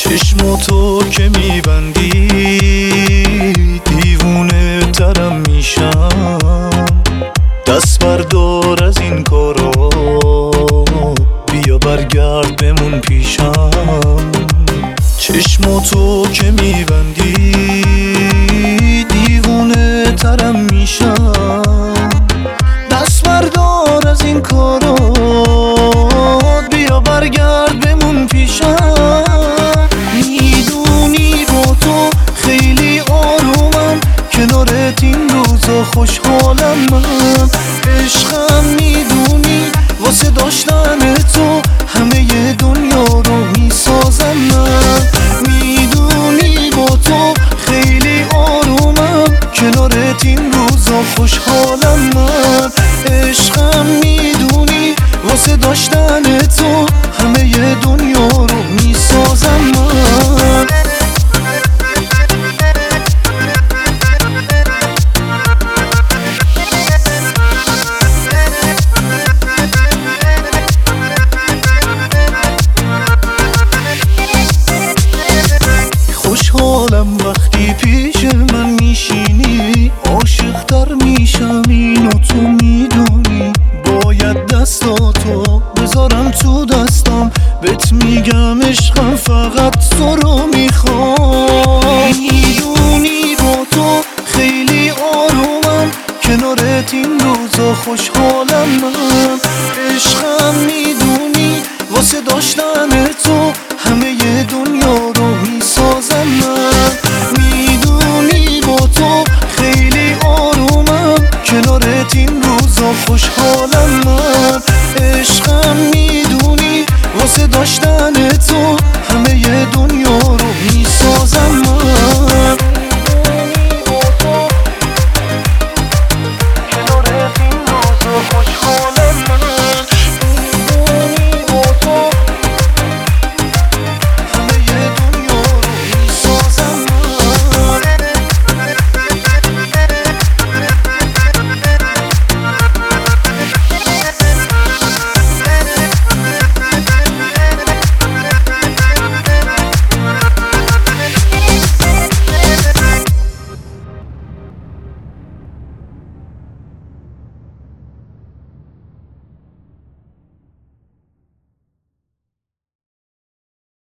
چشم تو که میبندی دیوونه ترم میشم. دست بردار از این کارا، بیا برگرد بمون پیشم. چشم تو که میبندی دیوونه ترم میشم. دست بردار از این کارا، بیا برگرد بمون پیشم. میدونی با تو خیلی آرومم، کنارت این روزا خوشحالم من. عشقم میدونی واسه داشتن تو همه دنیا رو میسازم من. میدونی با تو خیلی آرومم، کنارت این روزا خوشحالم من. عشقم میدونی واسه داشتن تو همه دنیا رو میسازم من. خوشحالم وقتی پیش من میشینی، عاشق‌تر میشم اینو تو میدونی. باید دستاتو بذارم تو دستم، بهت میگم عشقم فقط تو رو میخوام. میدونی با تو خیلی آرومم، کنارت این روزا خوشحالم من. عشقم میدونی واسه داشتن تو همه دنیا رو میسازم من. میدونی با تو خیلی آرومم، کنارت این روزا خوشحالم من. عشقم میدونی واسه داشتن تو